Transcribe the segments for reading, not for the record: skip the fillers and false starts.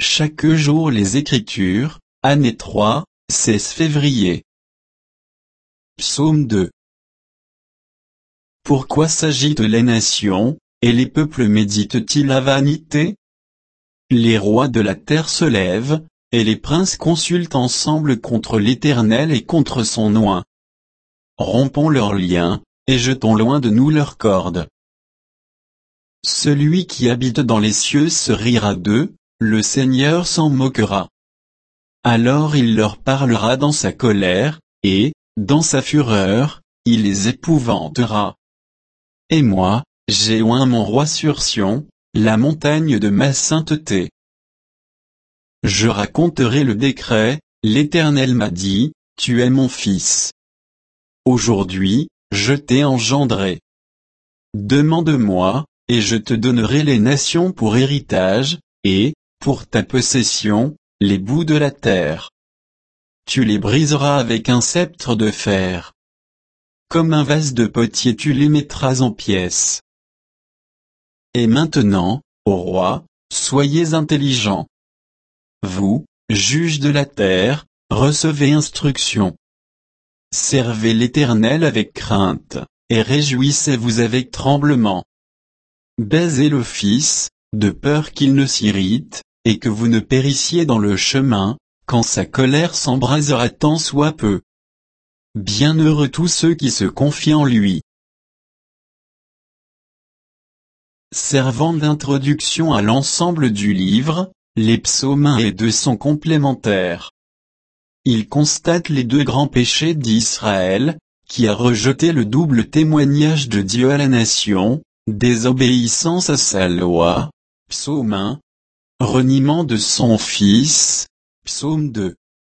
Chaque jour les Écritures, année 3, 16 février. Psaume 2. Pourquoi s'agitent les nations, et les peuples méditent-ils la vanité? Les rois de la terre se lèvent, et les princes consultent ensemble contre l'Éternel et contre son oint. Rompons leurs liens, et jetons loin de nous leurs cordes. Celui qui habite dans les cieux se rira d'eux, le Seigneur s'en moquera. Alors il leur parlera dans sa colère, et, dans sa fureur, il les épouvantera. Et moi, j'ai oint mon roi sur Sion, la montagne de ma sainteté. Je raconterai le décret, l'Éternel m'a dit, tu es mon fils. Aujourd'hui, je t'ai engendré. Demande-moi, et je te donnerai les nations pour héritage, et, pour ta possession, les bouts de la terre. Tu les briseras avec un sceptre de fer. Comme un vase de potier tu les mettras en pièces. Et maintenant, ô roi, soyez intelligents. Vous, juges de la terre, recevez instruction. Servez l'Éternel avec crainte, et réjouissez-vous avec tremblement. Baisez le Fils, de peur qu'il ne s'irrite, et que vous ne périssiez dans le chemin, quand sa colère s'embrasera tant soit peu. Bienheureux tous ceux qui se confient en lui. Servant d'introduction à l'ensemble du livre, les psaumes 1 et 2 sont complémentaires. Ils constatent les deux grands péchés d'Israël, qui a rejeté le double témoignage de Dieu à la nation, désobéissance à sa loi, psaume 1, reniement de son Fils, psaume 2.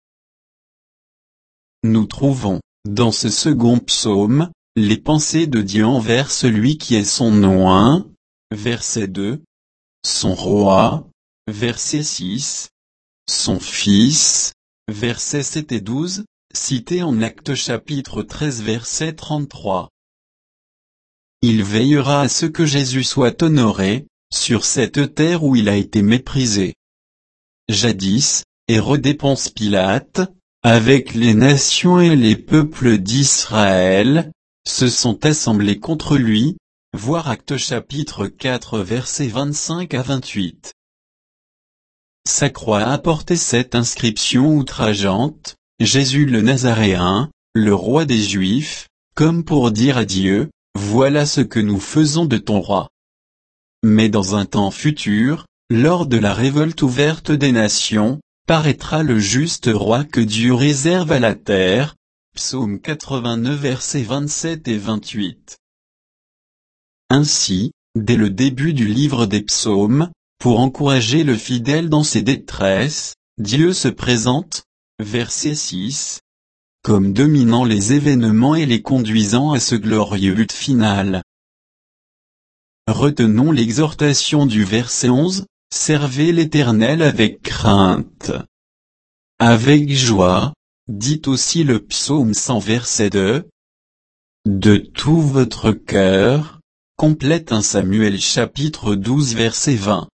Nous trouvons, dans ce second psaume, les pensées de Dieu envers celui qui est son oint, verset 2, son roi, verset 6, son fils, versets 7 et 12, cités en Actes chapitre 13 verset 33. Il veillera à ce que Jésus soit honoré, sur cette terre où il a été méprisé. Jadis, Hérode et Ponce Pilate, avec les nations et les peuples d'Israël, se sont assemblés contre lui, voir Actes chapitre 4 versets 25 à 28. Sa croix a porté cette inscription outrageante, Jésus le Nazaréen, le roi des Juifs, comme pour dire à Dieu, voilà ce que nous faisons de ton roi. Mais dans un temps futur, lors de la révolte ouverte des nations, paraîtra le juste roi que Dieu réserve à la terre. Psaume 89 versets 27 et 28. Ainsi, dès le début du livre des psaumes, pour encourager le fidèle dans ses détresses, Dieu se présente, verset 6, comme dominant les événements et les conduisant à ce glorieux but final. Retenons l'exhortation du verset 11, servez l'Éternel avec crainte. Avec joie, dit aussi le psaume 100 verset 2. De tout votre cœur, complète 1 Samuel chapitre 12 verset 20.